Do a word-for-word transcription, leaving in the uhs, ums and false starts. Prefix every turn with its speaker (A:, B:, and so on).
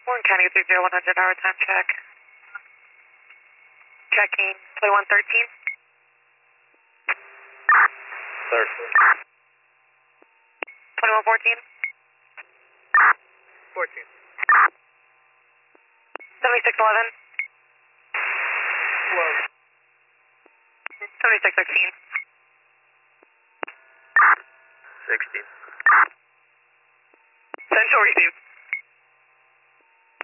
A: Warren County three zero one hundred hour time check. Checking twenty-one thirteen.
B: Third.
A: twenty-one fourteen.
B: fourteen.
A: seventy-six eleven.
B: twelve.
A: seventy-six sixteen.
B: sixteen.
A: Central receive.